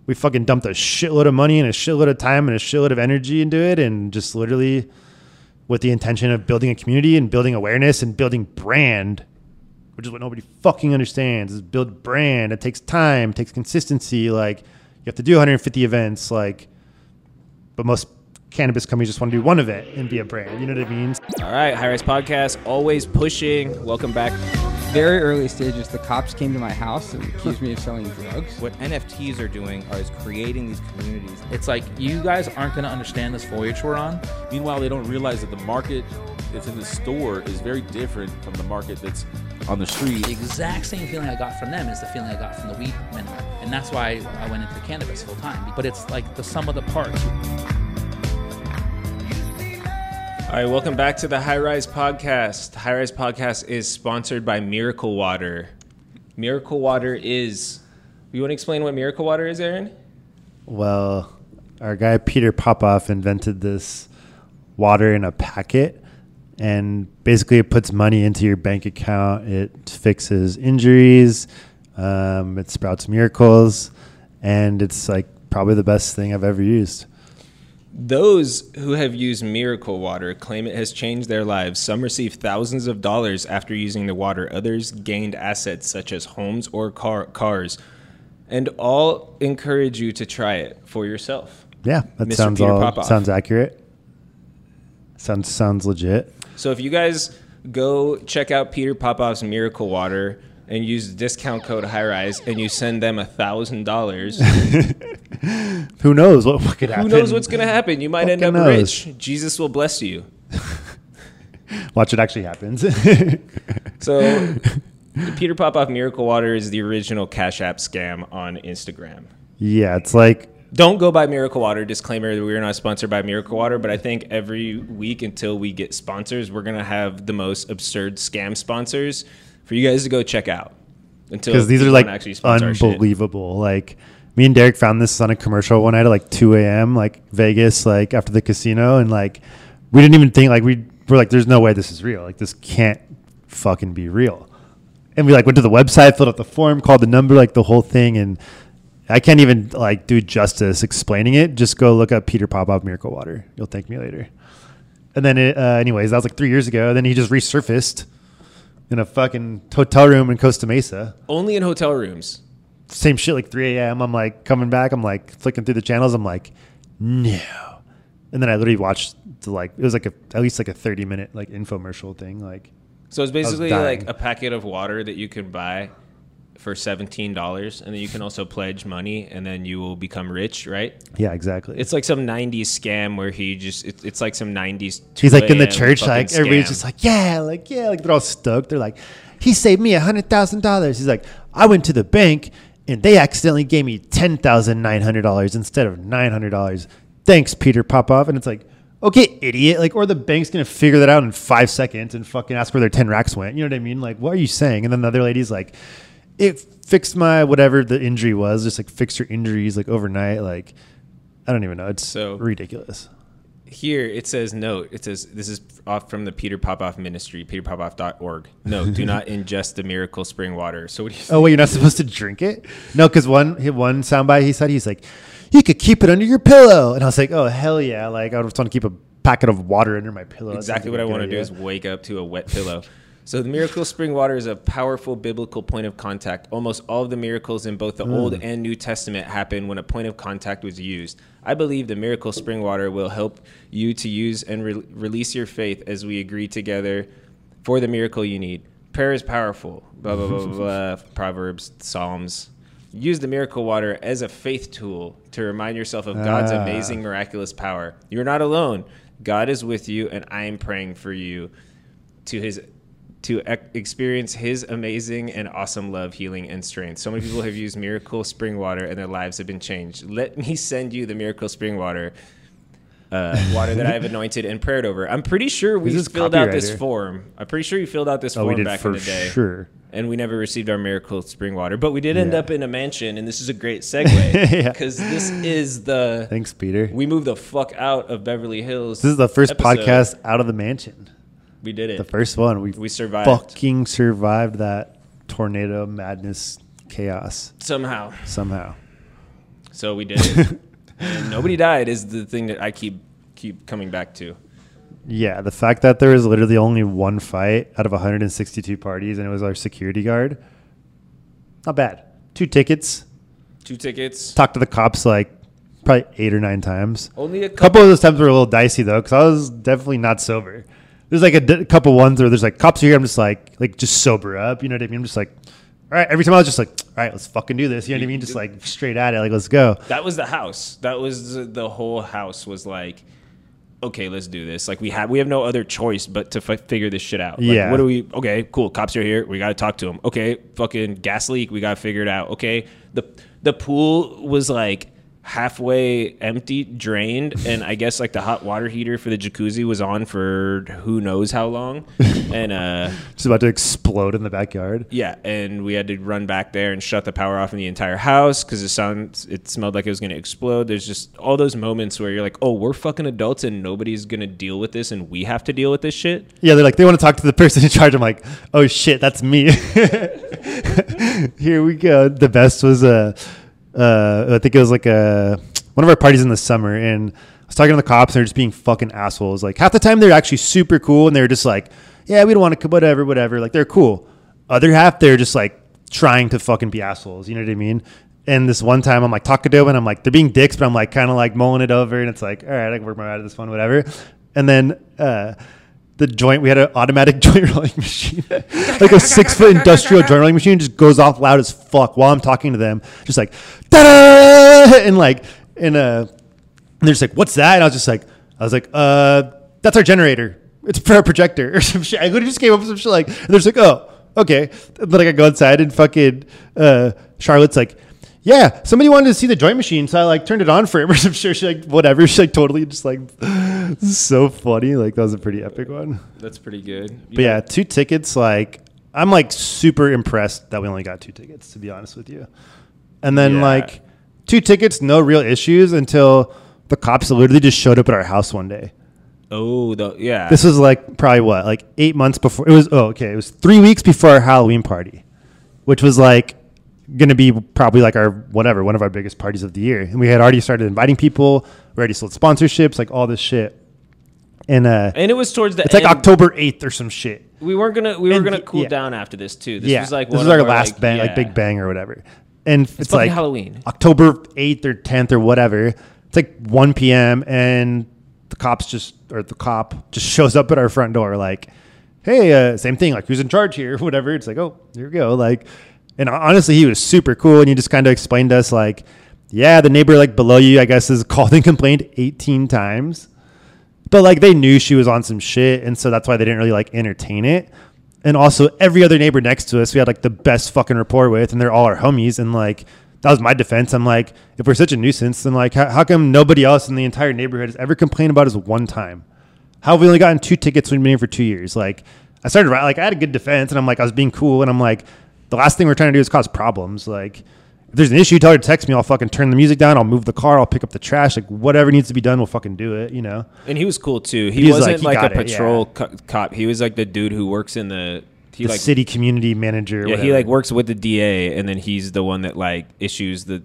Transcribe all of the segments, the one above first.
we fucking dumped a shitload of money and a shitload of time and a shitload of energy into it, and just literally with the intention of building a community and building awareness and building brand, which is what nobody fucking understands, is build brand. It takes time, it takes consistency. Like, you have to do 150 events, like, but most cannabis companies just want to do one event and be a brand. You know what I mean? All right, High Rise Podcast, always pushing. Welcome back. Very early stages, the cops came to my house and accused me of selling drugs. What NFTs are doing is creating these communities. It's like, you guys aren't going to understand this voyage we're on. Meanwhile, they don't realize that the market that's in the store is very different from the market that's on the street. The exact same feeling I got from them is the feeling I got from the weed minimum. And that's why I went into cannabis full time. But it's like the sum of the parts. All right, welcome back to the High Rise Podcast. High Rise Podcast is sponsored by Miracle Water. Miracle Water is... You want to explain what Miracle Water is, Aaron? Well, our guy Peter Popoff invented this water in a packet, and basically it puts money into your bank account. It fixes injuries. It sprouts miracles, and it's like probably the best thing I've ever used. Those who have used Miracle Water claim it has changed their lives. Some received thousands of dollars after using the water. Others gained assets such as homes or cars. And all encourage you to try it for yourself. Yeah, that Mr. Peter Popoff. sounds accurate. Sounds legit. So if you guys go check out Peter Popoff's Miracle Water and use the discount code HighRise and you send them $1,000, who knows what could happen? Who knows what's going to happen? You might end up rich. Jesus will bless you. Watch what actually happens. So Peter Popoff Miracle Water is the original Cash App scam on Instagram. Yeah, it's like... Don't go buy Miracle Water. Disclaimer that we're not sponsored by Miracle Water, but I think every week until we get sponsors, we're going to have the most absurd scam sponsors for you guys to go check out. Because these are like unbelievable. Like, me and Derek found this on a commercial one night at like 2 a.m., like Vegas, like after the casino. And like, we didn't even think, like, we were like, there's no way this is real. Like, this can't fucking be real. And we like went to the website, filled out the form, called the number, like the whole thing. And I can't even like do justice explaining it. Just go look up Peter Popoff Miracle Water. You'll thank me later. And then anyways, that was like 3 years ago. Then he just resurfaced in a fucking hotel room in Costa Mesa. Only in hotel rooms. Same shit, like 3 a.m. I'm like coming back. I'm like flicking through the channels. I'm like, no. And then I literally watched it was like at least like a 30-minute like infomercial thing. Like, so it's basically like a packet of water that you can buy for $17, and then you can also pledge money, and then you will become rich, right? Yeah, exactly. It's like some 90s scam where it's like some 90s. He's like in the church, like scam. Everybody's just like, like they're all stoked. They're like, he saved me $100,000. He's like, I went to the bank and they accidentally gave me $10,900 instead of $900. Thanks, Peter Popoff. And it's like, okay, idiot. Like, or the bank's gonna figure that out in 5 seconds and fucking ask where their 10 racks went. You know what I mean? Like, what are you saying? And then the other lady's like, it fixed my whatever the injury was, just like fixed your injuries like overnight. Like, I don't even know. It's so ridiculous. Here it says note. It says this is off from the Peter Popoff Ministry, peterpopoff.org. No, do not ingest the miracle spring water. So what do you think? Oh, wait, you're not supposed to drink it? No, because one soundbite he's like, you could keep it under your pillow. And I was like, oh, hell yeah. Like, I just want to keep a packet of water under my pillow. Exactly what I want to do is wake up to a wet pillow. So the miracle spring water is a powerful biblical point of contact. Almost all of the miracles in both the Old and New Testament happen when a point of contact was used. I believe the miracle spring water will help you to use and release your faith as we agree together for the miracle you need. Prayer is powerful. Blah, blah, blah, blah, Proverbs, Psalms. Use the miracle water as a faith tool to remind yourself of God's amazing, miraculous power. You're not alone. God is with you, and I am praying for you to experience his amazing and awesome love, healing, and strength. So many people have used miracle spring water and their lives have been changed. Let me send you the miracle spring water, water that I have anointed and prayed over. I'm pretty sure we filled out this form. I'm pretty sure you filled out this form back in the day. Sure. And we never received our miracle spring water. But we did end up in a mansion, and this is a great segue. Because this is the... Thanks, Peter. We moved the fuck out of Beverly Hills. This is the first podcast out of the mansion. We did it. The first one. We survived. Fucking survived that tornado madness chaos. Somehow. So we did it. And nobody died is the thing that I keep coming back to. Yeah, the fact that there was literally only one fight out of 162 parties, and it was our security guard. Not bad. 2 tickets. 2 tickets. Talked to the cops like probably 8 or 9 times. Only a couple of those times were a little dicey though, because I was definitely not sober. There's like a couple ones where there's like cops are here. I'm just like just sober up. You know what I mean? I'm just like, all right. Every time I was just like, all right, let's fucking do this. You know what I mean? Just like straight at it. Like, let's go. That was the house. That was the whole house was like, okay, let's do this. Like we have no other choice but to figure this shit out. Like, yeah. What do we? Okay, cool. Cops are here. We got to talk to them. Okay, fucking gas leak. We got to figure it out. Okay, the pool was like halfway empty, drained, and I guess like the hot water heater for the jacuzzi was on for who knows how long, and just about to explode in the backyard. Yeah, and we had to run back there and shut the power off in the entire house because it smelled like it was going to explode. There's just all those moments where you're like, oh, we're fucking adults and nobody's going to deal with this and we have to deal with this shit. Yeah, they're like, they want to talk to the person in charge. I'm like, oh shit, that's me. Here we go. The best was I think it was like one of our parties in the summer, and I was talking to the cops, and they're just being fucking assholes. Like half the time they're actually super cool, and they're just like, yeah, we don't want to, whatever. Like they're cool. Other half they're just like trying to fucking be assholes. You know what I mean? And this one time I'm like talking to them, and I'm like, they're being dicks, but I'm like kind of like mulling it over, and it's like, all right, I can work my way out of this one, whatever. And then we had an automatic joint rolling machine, like a 6-foot industrial joint rolling machine, just goes off loud as fuck while I'm talking to them, just like da-da! And they're just like, what's that? And I was like, that's our generator. It's for our projector or some shit. I literally just came up with some shit like, and they're just like, oh, okay. But I go inside and fucking Charlotte's like, yeah, somebody wanted to see the joint machine, so I like turned it on for him or some shit. She like, whatever. She like totally just like, so funny. Like that was a pretty epic one. That's pretty good. But yeah, 2 tickets. Like I'm like super impressed that we only got 2 tickets, to be honest with you. And then like 2 tickets, no real issues until the cops literally just showed up at our house one day. Oh, yeah. This was like probably what, like 8 months before. It was it was 3 weeks before our Halloween party, which was like going to be probably like our one of our biggest parties of the year. And we had already started inviting people. We already sold sponsorships, like all this shit. And it was towards the end. It's like October 8th or some shit. We were gonna cool down after this too. This was like this was our last bang, like big bang or whatever. And it's like Halloween, October 8th or 10th or whatever. It's like 1 p.m. and the cop just shows up at our front door like, hey, same thing, like who's in charge here, whatever. It's like, oh, here we go. Like, and honestly, he was super cool. And he just kind of explained to us like, yeah, the neighbor like below you, I guess, has called and complained 18 times. But like they knew she was on some shit. And so that's why they didn't really like entertain it. And also every other neighbor next to us, we had like the best fucking rapport with, and they're all our homies. And like, that was my defense. I'm like, if we're such a nuisance, then like, how come nobody else in the entire neighborhood has ever complained about us one time? How have we only gotten 2 tickets when we've been here for 2 years? Like I started, like I had a good defense, and I'm like, I was being cool. And I'm like, the last thing we're trying to do is cause problems. Like, if there's an issue, tell her to text me. I'll fucking turn the music down. I'll move the car. I'll pick up the trash. Like, whatever needs to be done, we'll fucking do it, you know? And he was cool, too. He wasn't like a patrol cop. He was like the dude who works in the city community manager. Yeah, he like works with the DA, and then he's the one that like issues the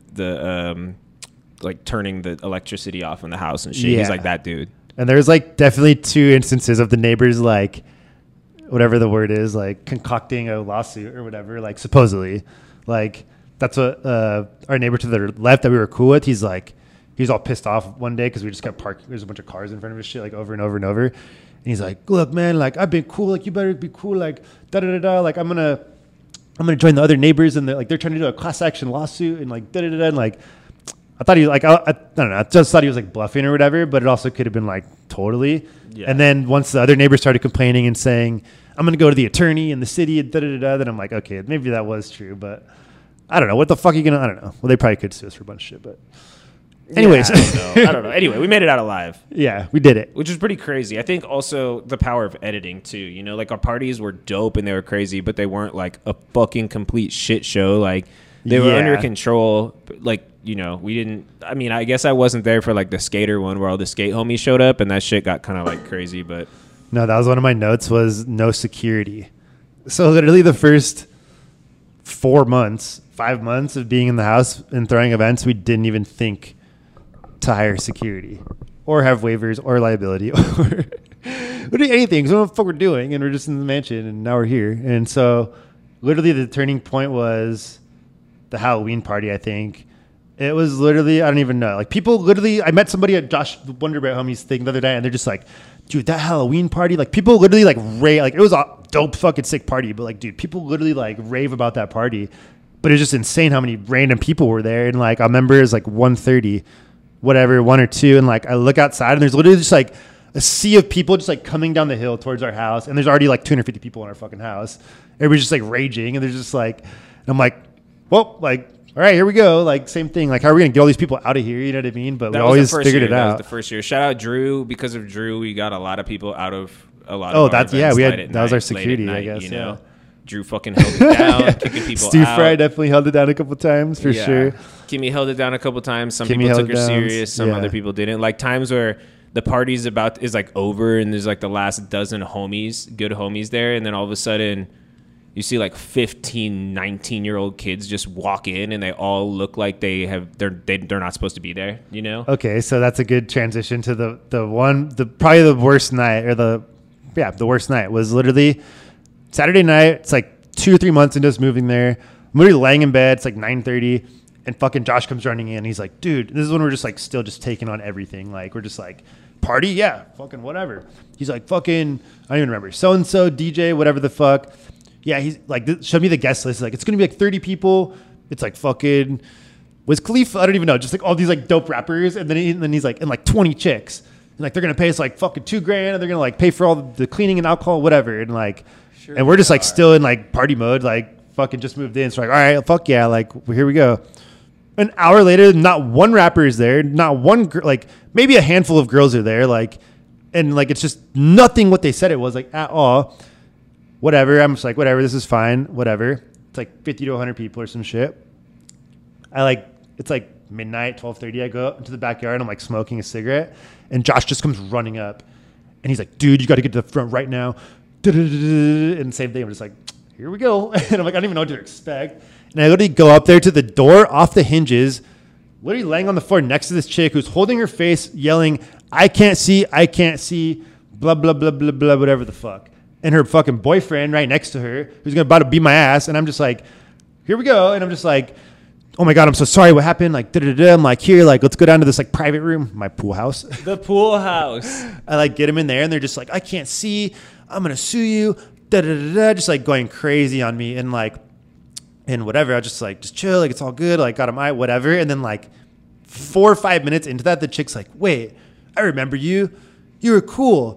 like turning the electricity off in the house and shit. Yeah. He's like that dude. And there's like definitely 2 instances of the neighbors like, whatever the word is, like concocting a lawsuit or whatever, like supposedly. Like that's what our neighbor to the left that we were cool with, he's all pissed off one day because we just got parked. There's a bunch of cars in front of his shit like over and over and over. And he's like, look, man, like I've been cool. Like you better be cool. Like da-da-da-da. Like I'm going to join the other neighbors, and they're trying to do a class action lawsuit and like da-da-da-da. And like, I thought he like, I don't know. I just thought he was like bluffing or whatever, but it also could have been like totally. Yeah. And then once the other neighbors started complaining and saying, I'm going to go to the attorney in the city and da-da-da-da, then I'm like, okay, maybe that was true, but I don't know. What the fuck are you going to, I don't know. Well, they probably could sue us for a bunch of shit, but anyways. I don't know. Anyway, we made it out alive. Yeah, we did it. Which is pretty crazy. I think also the power of editing too, you know, like our parties were dope and they were crazy, but they weren't like a fucking complete shit show. Like they were under control. Like, you know, we didn't, I mean, I guess I wasn't there for like the skater one where all the skate homies showed up and that shit got kind of like crazy, but. No, that was one of my notes was no security. So literally the first 4 months, 5 months of being in the house and throwing events, we didn't even think to hire security or have waivers or liability or do anything. So what the fuck we're doing, and we're just in the mansion, and now we're here. And so literally the turning point was the Halloween party, I think. It was literally, I don't even know. Like, people literally, I met somebody at Josh Wonderbear Homies thing the other day, and they're just like, dude, that Halloween party, like, people literally, like, rave. Like, it was a dope fucking sick party, but, like, dude, people literally, like, rave about that party. But it's just insane how many random people were there. And, like, I remember it was, like, 1:30, whatever, 1 or 2, and, like, I look outside, and there's literally just, like, a sea of people just, like, coming down the hill towards our house, and there's already, like, 250 people in our fucking house. Everybody's just, like, raging, and there's just, like, and I'm like, well, like, all right, here we go. Like, same thing. Like, how are we going to get all these people out of here? You know what I mean? But we always figured it out. That was the first year. Shout out Drew. Because of Drew, we got a lot of people out of a lot of our that's, yeah, we had, that was our security, I guess. You know, Drew fucking held it down, kicking people Steve out. Fry definitely held it down a couple times, for sure. Kimmy held it down a couple times. Some people took her serious. Some other people didn't. Like, times where the party's is like over and there's like the last dozen homies, good homies there. And then all of a sudden, you see like 15, 19-year-old kids just walk in, and they all look like they're not supposed to be there, you know? Okay, so that's a good transition to the probably the worst night, or the worst night was literally Saturday night. It's like 2 or 3 months into us moving there. I'm literally laying in bed. It's like 9:30, and fucking Josh comes running in. He's like, dude, this is when we're just like still just taking on everything. Like, we're just like, party? Yeah, fucking whatever. He's like, fucking, I don't even remember. So-and-so, DJ, whatever the fuck. Yeah, he's like, showed me the guest list. Like, it's going to be like 30 people. It's like fucking, Wiz Khalifa? I don't even know. Just like all these like dope rappers. And then he's like, and like 20 chicks. And like, they're going to pay us like fucking $2,000. And they're going to like pay for all the cleaning and alcohol, whatever. And like, sure, and we're just like still in like party mode. Like, fucking just moved in. So like, all right, fuck yeah. Like, here we go. An hour later, not one rapper is there. Not one, like maybe a handful of girls are there. Like, and like, it's just nothing what they said it was, like, at all. Whatever. I'm just like, whatever, this is fine. Whatever. It's like 50 to 100 people or some shit. It's like midnight, 12:30. I go into the backyard. I'm like smoking a cigarette. And Josh just comes running up. And he's like, dude, you got to get to the front right now. And same thing. I'm just like, here we go. And I'm like, I don't even know what to expect. And I literally go up there to the door off the hinges, literally laying on the floor next to this chick who's holding her face, yelling, I can't see, blah, blah, blah, blah, blah, whatever the fuck. And her fucking boyfriend right next to her, who's about to beat my ass. And I'm just like, here we go. And I'm just like, oh my God, I'm so sorry. What happened? Like, I'm like, here, like, let's go down to this like private room, my pool house. The pool house. I like get him in there, and they're just like, I can't see. I'm going to sue you. Just like going crazy on me. And like, and whatever. I just like, just chill. Like, it's all good. Like, got him, whatever. And then like 4 or 5 minutes into that, the chick's like, wait, I remember you. You were cool.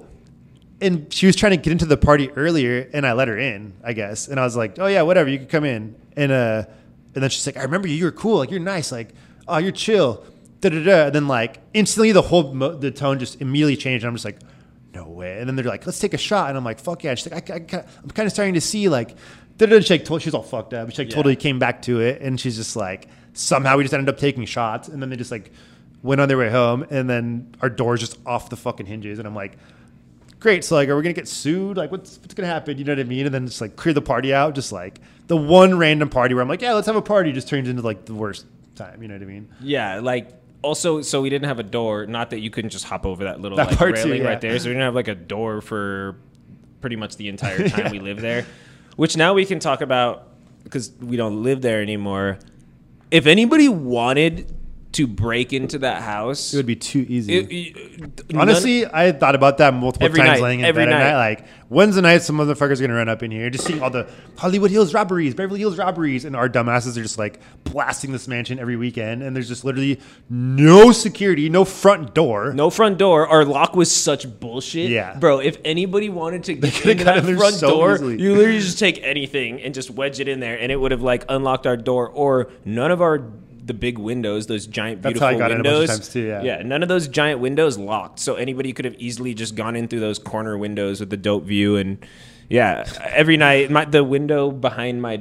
And she was trying to get into the party earlier, and I let her in, I guess. And I was like, oh, yeah, whatever. You can come in. And then she's like, I remember you. You were cool. Like, you're nice. Like, oh, you're chill. And then, like, instantly the tone just immediately changed. And I'm just like, no way. And then they're like, let's take a shot. And I'm like, fuck yeah. She's like, I'm kind of starting to see, like, she was all fucked up. She, like, totally came back to it. And she's just like, somehow we just ended up taking shots. And then they just, like, went on their way home. And then our door's just off the fucking hinges. And I'm like, great. So like, are we going to get sued? Like, what's going to happen? You know what I mean? And then just like clear the party out. Just like the one random party where I'm like, yeah, let's have a party, just turns into like the worst time. You know what I mean? Yeah. Like, also, so we didn't have a door. Not that you couldn't just hop over that little like railing right there. So we didn't have like a door for pretty much the entire time we lived there, which now we can talk about because we don't live there anymore. If anybody wanted to break into that house, it would be too easy. Honestly, I thought about that multiple times laying in bed at night. Like, when's the night some motherfuckers are going to run up in here? Just seeing all the Hollywood Hills robberies, Beverly Hills robberies, and our dumbasses are just like blasting this mansion every weekend. And there's just literally no security, no front door. No front door. Our lock was such bullshit. Yeah. Bro, if anybody wanted to get into that front door, easily. You literally just take anything and just wedge it in there, and it would have like unlocked our door, or none of the big windows, those giant beautiful windows. That's how I got in a bunch of times too, yeah, none of those giant windows locked, so anybody could have easily just gone in through those corner windows with the dope view. And yeah, every night the window behind my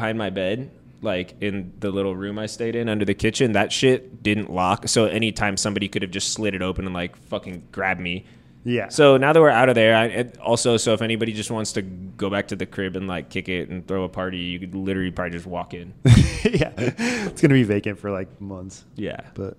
bed, like in the little room I stayed in under the kitchen, that shit didn't lock, so anytime somebody could have just slid it open and like fucking grabbed me. Yeah. So now that we're out of there, so if anybody just wants to go back to the crib and like kick it and throw a party, you could literally probably just walk in. Yeah. It's going to be vacant for like months. Yeah. But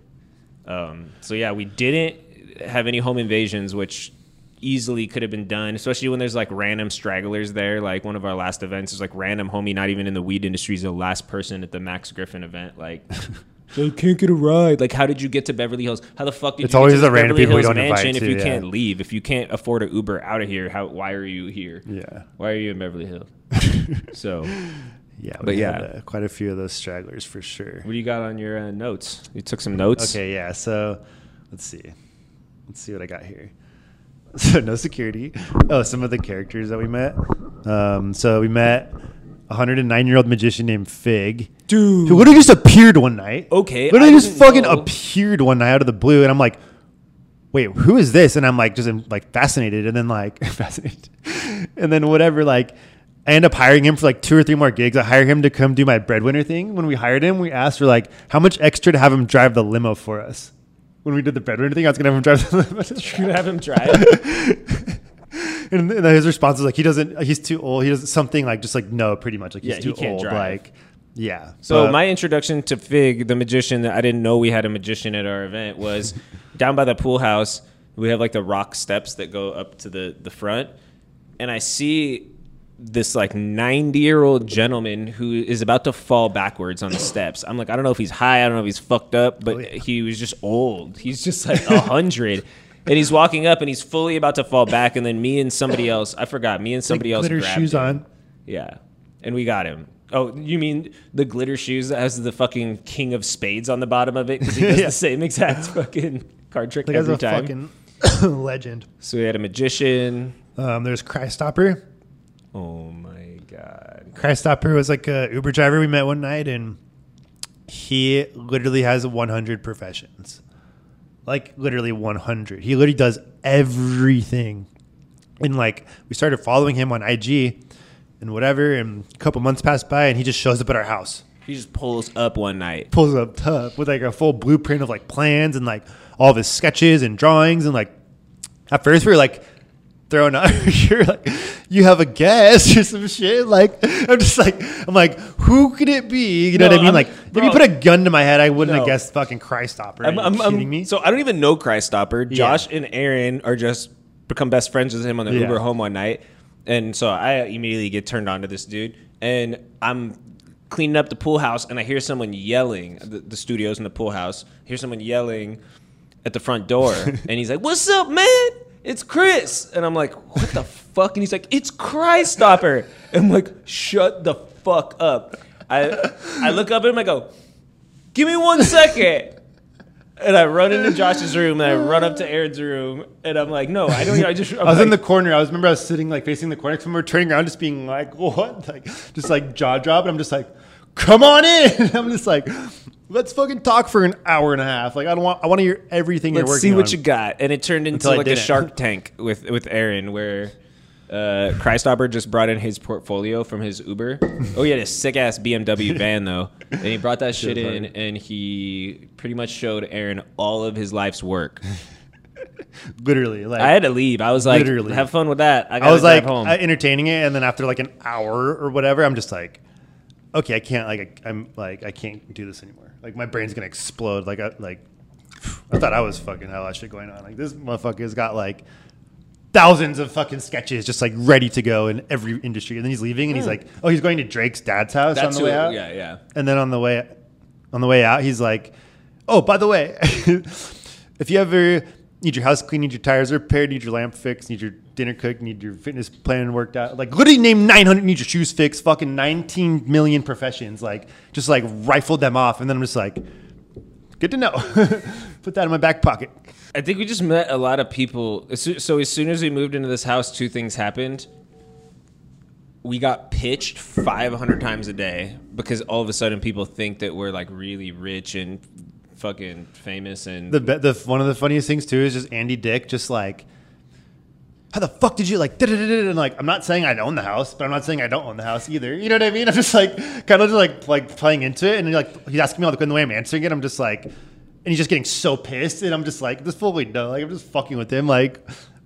so yeah, we didn't have any home invasions, which easily could have been done, especially when there's like random stragglers there. Like one of our last events is like random homie, not even in the weed industry, is the last person at the Max Griffin event. Like, so I can't get a ride. Like, how did you get to Beverly Hills? How the fuck did it's you always get to the random Beverly people we Hills don't invite mansion to, if you can't leave? If you can't afford an Uber out of here, why are you here? Yeah. Why are you in Beverly Hills? So yeah, but we yeah, had, quite a few of those stragglers for sure. what do you got on your notes? You took some notes? Okay, yeah. So let's see what I got here. So no security. Oh, some of the characters that we met. So we met a 109-year-old magician named Fig, dude, who literally just appeared one night. Okay, literally just fucking appeared one night out of the blue, and I'm like, wait, who is this? And I'm like, just like fascinated, and then like fascinated, and then whatever. Like, I end up hiring him for like 2 or 3 more gigs. I hire him to come do my breadwinner thing. When we hired him, we asked for like how much extra to have him drive the limo for us. When we did the breadwinner thing, I was gonna have him drive the limo. You're gonna have him drive. And his response was like, he's too old. He does something like, just like, no, pretty much. Like, he's too old. Drive. Like, yeah. So my introduction to Fig, the magician, that I didn't know we had a magician at our event, was down by the pool house. We have like the rock steps that go up to the front. And I see this like 90-year-old gentleman who is about to fall backwards on the steps. I'm like, I don't know if he's high. I don't know if he's fucked up, but he was just old. He's just like 100. And he's walking up, and he's fully about to fall back. And then me and somebody else, I forgot, else glitter grabbed shoes him. on. Yeah. And we got him. Oh, you mean the glitter shoes that has the fucking king of spades on the bottom of it? Because he does the same exact fucking card trick every time. Fucking legend. So we had a magician. There's Crystopper. Oh, my God. Crystopper was like a Uber driver we met one night, and he literally has 100 professions. Like, literally 100. He literally does everything. And, like, we started following him on IG and whatever, and a couple months passed by, and he just shows up at our house. He just pulls up one night. Pulls up tough with, like, a full blueprint of, like, plans and, like, all of his sketches and drawings. And, like, at first we were, like, throwing out, you're like, you have a guest or some shit. Like, I'm like, who could it be? You know what I mean? Like, if you put a gun to my head, I wouldn't have guessed fucking Crystopper. Are you kidding me? So I don't even know Crystopper. Josh and Aaron are just become best friends with him on the Uber home one night. And so I immediately get turned on to this dude. And I'm cleaning up the pool house, and I hear someone yelling, the studio's in the pool house. I hear someone yelling at the front door. And he's like, "What's up, man? It's Chris." And I'm like, "What the fuck?" And he's like, "It's Crystopper." And I'm like, "Shut the fuck up." I look up at him, I go, "Give me 1 second." And I run into Josh's room, and I run up to Aaron's room, and I'm like, "No, I don't." I was in the corner. I was sitting like facing the corner. I remember turning around, just being like, "What?" Like, just like jaw drop. And I'm just like, "Come on in." I'm just like, let's fucking talk for an hour and a half. Like, I want to hear everything you're working on. Let's see what you got. And it turned into like a Shark Tank with Aaron, where Crystopper just brought in his portfolio from his Uber. Oh, he had a sick ass BMW van though, and he brought that shit in, and he pretty much showed Aaron all of his life's work. Literally, like, I had to leave. I was like, literally, have fun with that. I was like home. Entertaining it, and then after like an hour or whatever, I'm just like, okay, I can't I can't do this anymore. Like, my brain's gonna explode. Like, I thought I was fucking had a lot of shit going on. Like, this motherfucker's got like thousands of fucking sketches just like ready to go in every industry. And then he's leaving, and he's like, oh, he's going to Drake's dad's house on the way out. Yeah. And then on the way out, he's like, oh, by the way, if you ever need your house cleaned, need your tires repaired, need your lamp fixed, need your dinner cooked, need your fitness plan worked out, like literally named 900, need your shoes fixed, fucking 19 million professions, like just like rifled them off. And then I'm just like, good to know. Put that in my back pocket. I think we just met a lot of people. So as soon as we moved into this house, 2 things happened. We got pitched 500 times a day because all of a sudden people think that we're like really rich and fucking famous. And the one of the funniest things too is just Andy Dick just like, how the fuck did you like, and like, I'm not saying I own the house, but I'm not saying I don't own the house either. You know what I mean? I'm just like kind of just like playing into it, and like he's asking me all the way I'm answering it. I'm just like, and he's just getting so pissed, and I'm just like, this fool we know, like I'm just fucking with him, like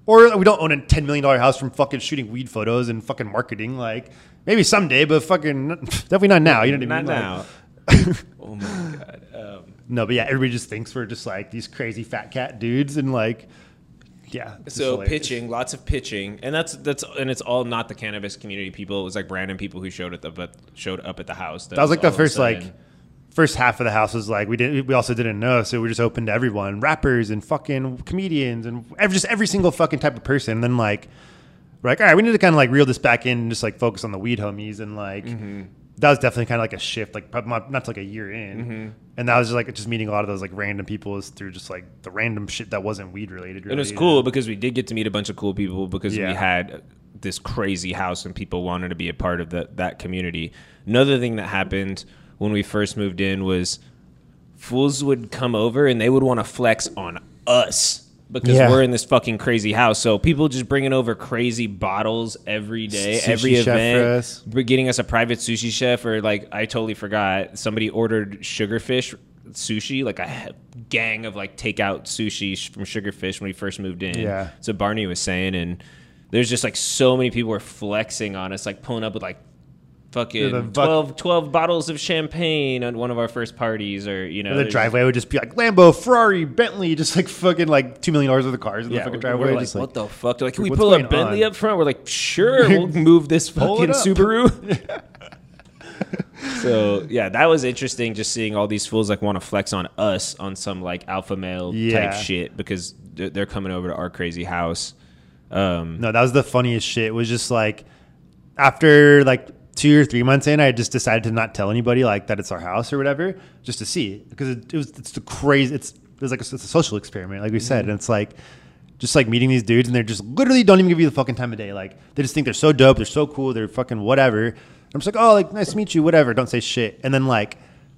Or we don't own a $10 million house from fucking shooting weed photos and fucking marketing. Like, maybe someday, but fucking definitely not now. You know what I mean? Not now. Oh my God. No, but yeah, everybody just thinks we're just like these crazy fat cat dudes and like, yeah. So pitching, lots of pitching, and that's and it's all not the cannabis community people. It was like random people who showed up at the house. That was like the first half of the house was like we also didn't know, so we just opened to everyone, rappers and fucking comedians and every single fucking type of person. And then like we're like, all right, we need to kind of like reel this back in and just like focus on the weed homies. And like that was definitely kind of like a shift, like probably not to like a year in. And that was just like just meeting a lot of those like random people is through just like the random shit that wasn't weed related. Really, and it was cool because we did get to meet a bunch of cool people because we had this crazy house and people wanted to be a part of that community. Another thing that happened when we first moved in was fools would come over and they would want to flex on us because we're in this fucking crazy house. So people just bringing over crazy bottles every day, every event, getting us a private sushi chef, or like I totally forgot, somebody ordered Sugarfish sushi, like a gang of like takeout sushi from Sugarfish when we first moved in. Yeah. So Barney was saying, and there's just like so many people were flexing on us, like pulling up with like fucking 12 bottles of champagne on one of our first parties, or the driveway would just be like Lambo, Ferrari, Bentley, just like fucking like $2 million worth of cars in the fucking driveway. We're like, what the fuck? They're like, can we pull a Bentley up front? We're like, sure, we'll move this fucking Subaru. So yeah, that was interesting, just seeing all these fools like want to flex on us on some like alpha male type shit because they're coming over to our crazy house. No, that was the funniest shit. It was just like after like 2 or 3 months in, I just decided to not tell anybody like that it's our house or whatever, just to see, because it's the crazy. It's a social experiment, like we said, and it's like just like meeting these dudes, and they're just literally don't even give you the fucking time of day. Like they just think they're so dope, they're so cool, they're fucking whatever. I'm just like, oh, like nice to meet you, whatever. Don't say shit, and then like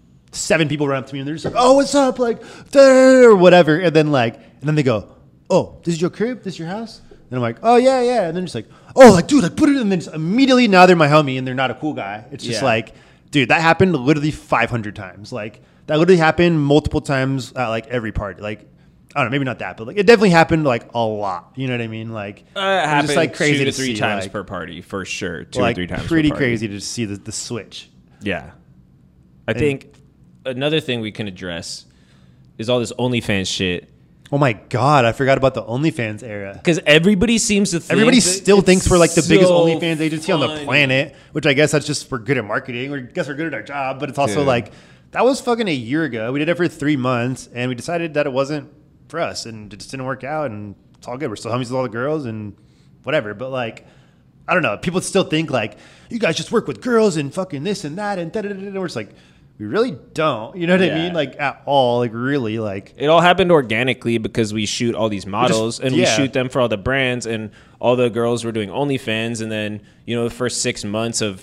7 people run up to me and they're just like, oh, what's up, like or whatever, and then they go, oh, this is your crib, this is your house. And I'm like, oh, yeah. And then just like, oh, like, dude, like, put it in. And then just immediately now they're my homie and they're not a cool guy. It's just like, dude, that happened literally 500 times. Like, that literally happened multiple times at, like, every party. Like, I don't know, maybe not that, but, like, it definitely happened, like, a lot. You know what I mean? Like, it happened just, like, crazy 2 to 3 see, times like, per party, for sure. 2 like, or 3 times pretty per party. crazy to see the switch. Yeah. I think another thing we can address is all this OnlyFans shit. Oh my God, I forgot about the OnlyFans era. Because everybody seems to think everybody still thinks we're like the biggest OnlyFans agency on the planet, which I guess that's just we're good at marketing. I guess we're good at our job, but it's also like that was fucking a year ago. We did it for 3 months, and we decided that it wasn't for us, and it just didn't work out, and it's all good. We're still homies with all the girls and whatever. But like, I don't know. People still think like you guys just work with girls and fucking this and that and da da da da. We're just like, we really don't, you know what I mean? Like at all, like really, like it all happened organically because we shoot all these models and we shoot them for all the brands, and all the girls were doing OnlyFans. And then the first 6 months of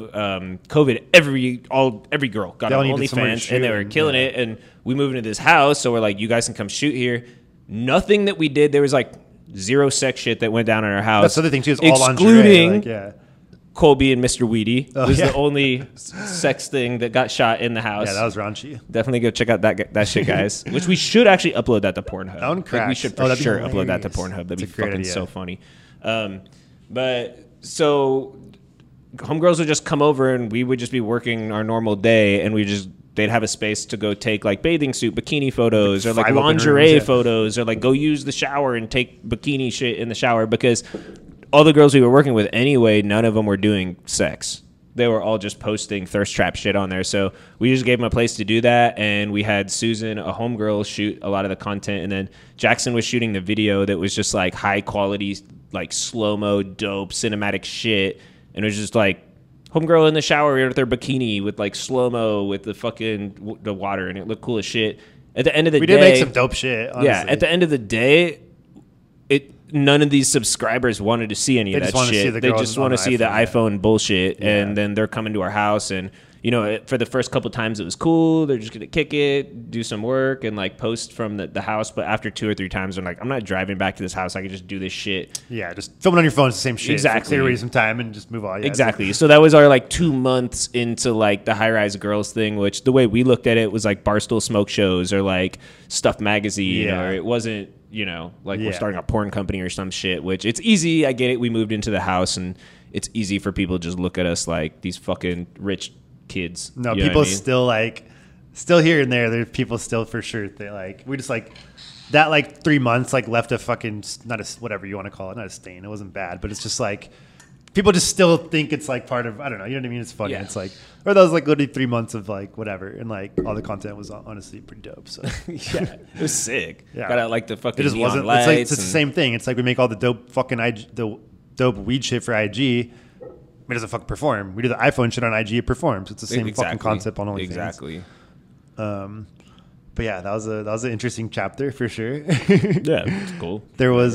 COVID, every girl got on OnlyFans and they were killing it. And we moved into this house, so we're like, you guys can come shoot here. Nothing that we did, there was like zero sex shit that went down in our house. That's the other thing too, is all excluding lingerie, Colby and Mr. Weedy was the only sex thing that got shot in the house. Yeah, that was raunchy. Definitely go check out that shit, guys. Which we should actually upload that to Pornhub. That one cracks. We should for sure upload that to Pornhub. That'd be fucking so funny. But so homegirls would just come over and we would just be working our normal day, and they'd have a space to go take like bathing suit, bikini photos, or like lingerie photos, or like go use the shower and take bikini shit in the shower, because all the girls we were working with anyway, none of them were doing sex. They were all just posting thirst trap shit on there. So we just gave them a place to do that. And we had Susan, a homegirl, shoot a lot of the content. And then Jackson was shooting the video that was just like high quality, like slow-mo, dope, cinematic shit. And it was just like homegirl in the shower with her bikini with like slow-mo with the water. And it looked cool as shit. At the end of the day, we did make some dope shit, honestly. Yeah, at the end of the day, none of these subscribers wanted to see any of that shit. They just want to see the iPhone bullshit, and then they're coming to our house, and for the first couple times it was cool. They're just gonna kick it, do some work, and like post from the house. But after 2 or 3 times, I'm like, I'm not driving back to this house. I can just do this shit. Yeah, just film it on your phone. It's the same shit. Exactly. Save some time and just move on. Yeah, exactly. So that was our like 2 months into like the High Rise Girls thing, which the way we looked at it was like Barstool Smoke Shows or like Stuff Magazine, or it wasn't, like we're starting a porn company or some shit, which it's easy. I get it. We moved into the house and it's easy for people to just look at us like these fucking rich kids. No, people still still here and there. There's people still for sure. They like, we just like that, like 3 months, like left a fucking, not a, whatever you want to call it, not a stain. It wasn't bad, but it's just like, people just still think it's like part of, I don't know, you know what I mean? It's funny. Yeah. It's like, or that was like literally 3 months of like whatever. And like all the content was honestly pretty dope. So yeah, it was sick. Yeah. Got out like the fucking it just neon wasn't, lights. it's the same thing. It's like we make all the dope fucking the dope weed shit for IG. It doesn't fucking perform. We do the iPhone shit on IG. It performs. It's the same fucking concept on OnlyFans. Exactly. But yeah, that was an interesting chapter for sure. Yeah, it's cool. There was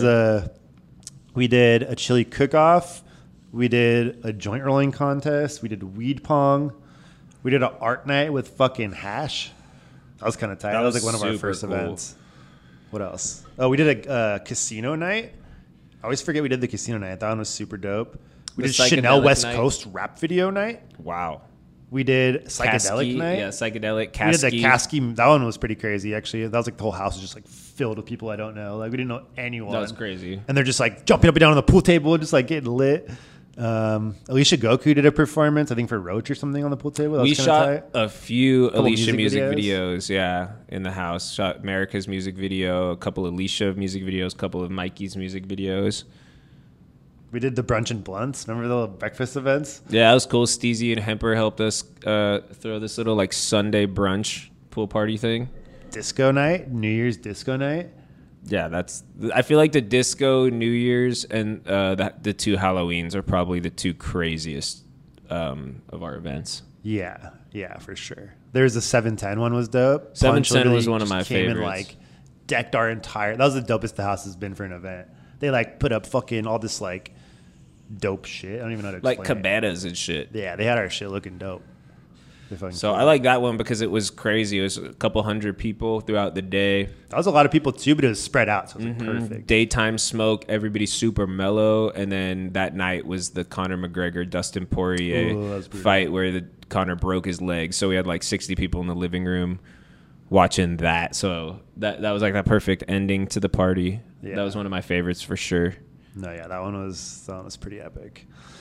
we did a chili cook-off. We did a joint rolling contest. We did weed pong. We did an art night with fucking Hash. That was kind of tight. That was like one of our first events. What else? Oh, we did a casino night. I always forget we did the casino night. That one was super dope. We did Chanel West Coast rap video night. Wow. We did psychedelic night. Yeah, psychedelic. We did the Kasky. That one was pretty crazy, actually. That was like the whole house was just like filled with people I don't know. Like we didn't know anyone. That was crazy. And they're just like jumping up and down on the pool table, just like getting lit. Alicia Goku did a performance, I think for Roach or something on the pool table. That we was shot tight. a few Alicia music videos, yeah, in the house. Shot America's music video, a couple of Alicia music videos, a couple of Mikey's music videos. We did the brunch and blunts. Remember the little breakfast events? Yeah, that was cool. Steezy and Hemper helped us throw this little like Sunday brunch pool party thing. Disco night, New Year's disco night. Yeah, I feel like the disco, New Year's, and the 2 Halloweens are probably the 2 craziest of our events. Yeah, for sure. There's the 710 one was dope. 710 was one of my came favorites. And like decked our entire. That was the dopest the house has been for an event. They like put up fucking all this like dope shit. I don't even know how to explain like cabanas and shit. Yeah, they had our shit looking dope. So I like that one because it was crazy. It was a couple hundred people throughout the day. That was a lot of people too, but it was spread out, so it was like perfect. Daytime smoke, everybody's super mellow, and then that night was the Conor McGregor Dustin Poirier fight where Conor broke his leg. So we had like 60 people in the living room watching that. So that was like that perfect ending to the party. Yeah. That was one of my favorites for sure. No, yeah, that one was pretty epic.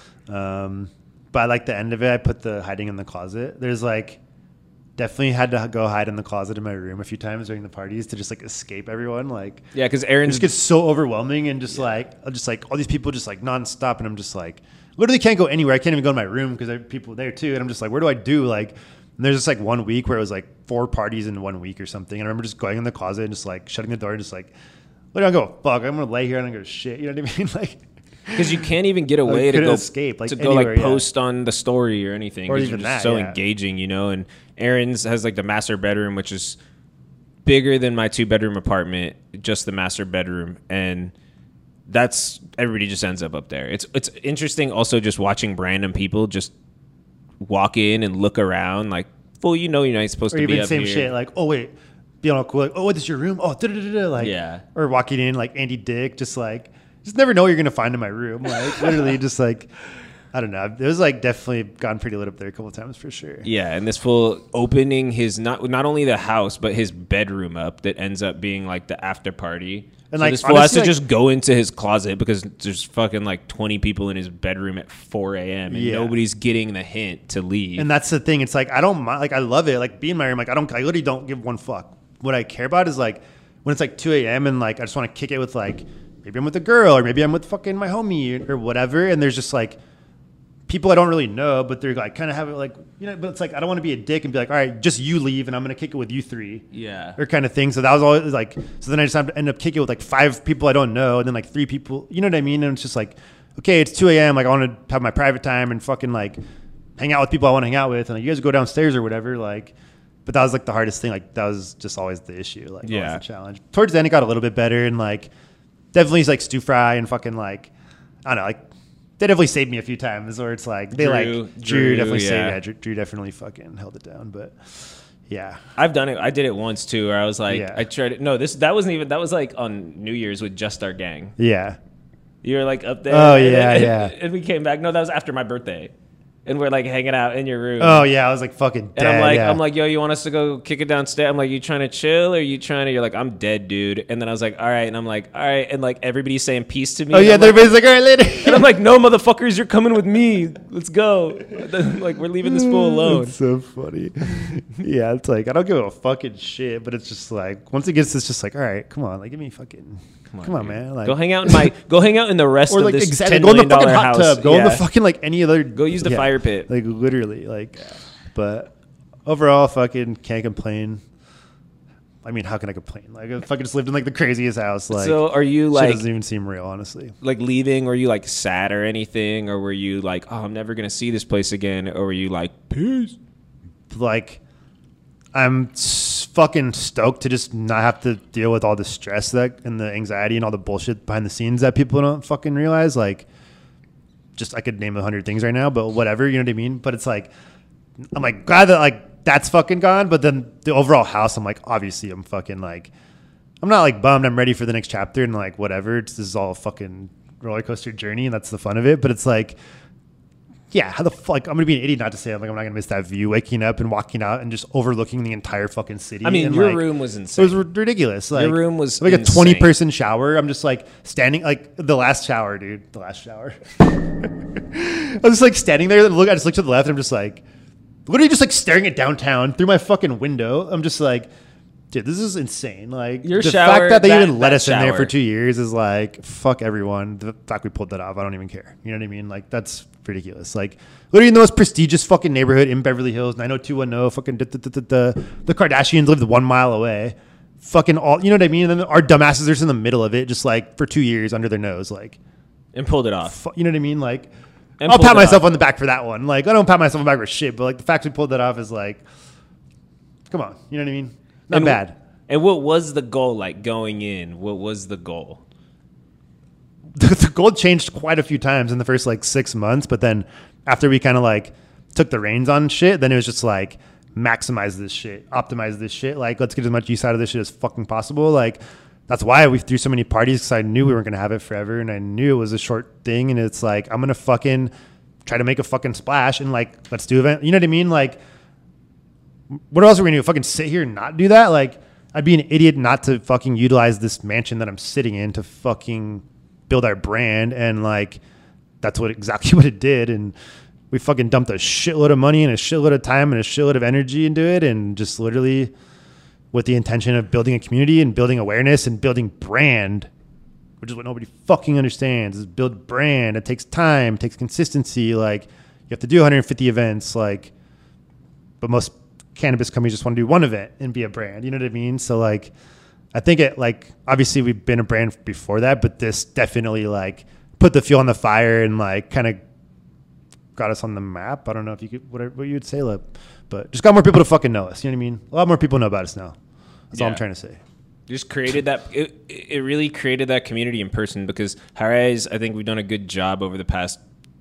But I like the end of it. I put the hiding in the closet. There's like definitely had to go hide in the closet in my room a few times during the parties to just like escape everyone. Like yeah, because Aaron just gets so overwhelming and just like all these people just like nonstop, and I'm just like literally can't go anywhere. I can't even go in my room because there are people there too, and I'm just like, where do I do like? And there's just like 1 week where it was like 4 parties in 1 week or something. And I remember just going in the closet and just like shutting the door and just like, what do I go? Fuck, I'm gonna lay here and I'm gonna go shit. You know what I mean? Like. Because you can't even get away to go escape, like, to go anywhere, like post on the story or anything. Or even even you're just that, so yeah. engaging, And Aaron's has like the master bedroom, which is bigger than my 2-bedroom apartment, just the master bedroom, and that's everybody just ends up there. It's interesting also just watching random people just walk in and look around like, well, you're not supposed or to be even up same here. shit like, oh wait, be all cool like, oh, this is your room? Oh, da-da-da-da, like Yeah. Or walking in like Andy Dick, just like. Just never know what you're gonna find in my room. Like literally, just like I don't know. It was like definitely gotten pretty lit up there a couple of times for sure. Yeah, and this fool opening his not only the house but his bedroom up that ends up being like the after party. And so like this fool has to just go into his closet because there's fucking like 20 people in his bedroom at 4 a.m. and nobody's getting the hint to leave. And that's the thing. It's like I don't mind. Like I love it. Like being in my room. Like I literally don't give one fuck. What I care about is like when it's like 2 a.m. and like I just want to kick it with like. Maybe I'm with a girl or maybe I'm with fucking my homie or whatever. And there's just like people I don't really know, but they're like kind of have it like, but it's like, I don't want to be a dick and be like, all right, just you leave and I'm going to kick it with you 3. Yeah. Or kind of thing. So that was always like, so then I just end up kicking it with like 5 people I don't know. And then like 3 people, you know what I mean? And it's just like, okay, it's 2 a.m. Like I want to have my private time and fucking like hang out with people I want to hang out with. And like, you guys go downstairs or whatever. Like, but that was like the hardest thing. Like that was just always the issue. Like always the challenge. Towards the end, it got a little bit better and like, definitely like stew fry and fucking like, I don't know, like they definitely saved me a few times where it's like they Drew definitely saved. Yeah, Drew definitely fucking held it down, but. Yeah, I've done it. I did it once too, where I was like, I tried it. No, that was like on New Year's with just our gang. Yeah, you were like up there. Oh yeah. And we came back. No, that was after my birthday. And we're like hanging out in your room. Oh yeah, I was like fucking dead. And I'm like, yo, you want us to go kick it downstairs? I'm like, you trying to chill or you're like, I'm dead, dude. And then I was like, all right. And I'm like, all right. And like everybody's saying peace to me. Oh yeah, everybody's like, all right, later. And I'm like, no, motherfuckers, you're coming with me. Let's go. Like we're leaving this fool alone. It's so funny. Yeah, it's like I don't give a fucking shit, but it's just like once it gets, it's just like, all right, come on, like give me fucking. Come on, man. Like, go hang out in the rest or of like, this exactly, $10 go in the fucking million hot house. tub. Go in the fucking like any other. Go use the fire pit. Like literally, like. But overall, fucking can't complain. I mean, how can I complain? Like, I fucking just lived in like the craziest house. Like, so are you shit like? Doesn't even seem real, honestly. Like leaving? Were you like sad or anything, or were you like, oh, I'm never gonna see this place again, or were you like, peace? Like, I'm fucking stoked to just not have to deal with all the stress that and the anxiety and all the bullshit behind the scenes that people don't fucking realize. Like, just I could name 100 things right now, but whatever, you know what I mean? But it's like, I'm like glad that like that's fucking gone. But then the overall house, I'm like, obviously, I'm fucking like, I'm not like bummed. I'm ready for the next chapter and like whatever. This is all a fucking roller coaster journey, and that's the fun of it. But it's like, yeah, how the fuck? I'm gonna be an idiot not to say I'm not gonna miss that view, waking up and walking out and just overlooking the entire fucking city. I mean, and your like, was insane. It was ridiculous. Like, your room was like insane. a 20-person shower. I'm just like standing, like the last shower, dude. The last shower. I was just like standing there. I just looked to the left. And I'm just like, literally just like staring at downtown through my fucking window. I'm just like, dude, this is insane. Like your the shower, fact that they even let us shower. in there for 2 years is like, fuck everyone. The fact we pulled that off, I don't even care. You know what I mean? Like that's ridiculous. Like literally in the most prestigious fucking neighborhood in Beverly Hills, 90210. Fucking the Kardashians lived 1 mile away. Fucking all, you know what I mean? And then our dumbasses are just in the middle of it, just like for 2 years under their nose, like and pulled it off. You know what I mean? Like. And I'll pat myself on the back for that one. Like, I don't pat myself on the back for shit, but like the fact we pulled that off is like, come on, you know what I mean? Not bad. And what was the goal like going in? What was the goal? The goal changed quite a few times in the first like 6 months, but then after we kind of like took the reins on shit, then it was just like maximize this shit, optimize this shit. Like, let's get as much use out of this shit as fucking possible. Like, that's why we threw so many parties, because I knew we weren't going to have it forever, and I knew it was a short thing, and it's like, I'm going to fucking try to make a fucking splash, and like, let's do event. You know what I mean? Like, what else are we going to do? Fucking sit here and not do that? Like, I'd be an idiot not to fucking utilize this mansion that I'm sitting in to fucking build our brand, and like, that's exactly what it did, and we fucking dumped a shitload of money and a shitload of time and a shitload of energy into it, and just literally with the intention of building a community and building awareness and building brand, which is what nobody fucking understands, is build brand. It takes time, it takes consistency. Like, you have to do 150 events, like, but most cannabis companies just want to do one event and be a brand. You know what I mean? So like, I think it, like, obviously we've been a brand before that, but this definitely like put the fuel on the fire and like kind of got us on the map. I don't know if you could, what you would say, like, but just got more people to fucking know us. You know what I mean? A lot more people know about us now. That's all I'm trying to say. Just created that. It really created that community in person, because Hi-Rise, I think we've done a good job over the past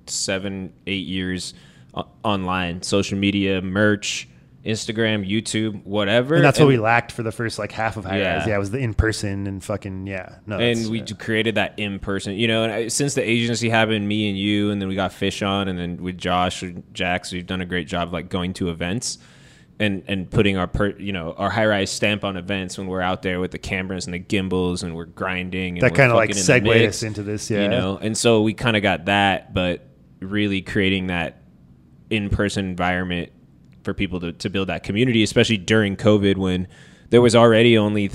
7-8 years online, social media, merch, Instagram, YouTube, whatever. And that's what we lacked for the first like half of Hi-Rise. Yeah, it was the in person and fucking No, and we created that in person. You know, and since the agency happened, me and you, and then we got Fish on, and then with Josh and Jax, we've done a great job like going to events and putting our our Hi-Rise stamp on events when we're out there with the cameras and the gimbals and we're grinding. And that kind of like segued us into this, you know. And so we kind of got that, but really creating that in-person environment for people to build that community, especially during COVID when there was already only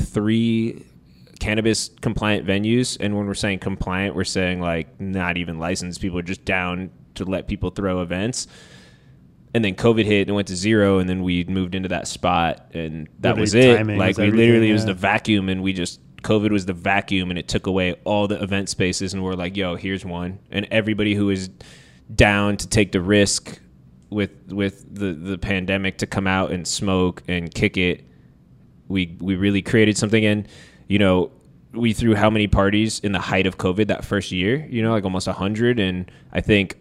3 cannabis compliant venues. And when we're saying compliant, we're saying like not even licensed. People are just down to let people throw events. And then COVID hit and went to 0, and then we moved into that spot, and that was it. Like, we literally, it was the vacuum, and COVID was the vacuum, and it took away all the event spaces, and we're like, yo, here's one. And everybody who is down to take the risk with the pandemic to come out and smoke and kick it, we really created something. And, you know, we threw how many parties in the height of COVID that first year, you know, like almost 100. And I think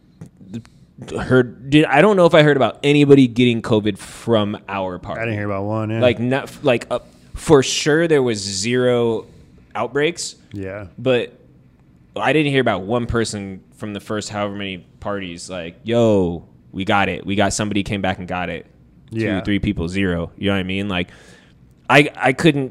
I don't know if I heard about anybody getting COVID from our party. I didn't hear about one. Yeah. Like for sure there was 0 outbreaks. Yeah. But I didn't hear about one person from the first however many parties like, yo, we got it. We got somebody came back and got it. Yeah. 2, 3 people, 0. You know what I mean? Like I couldn't.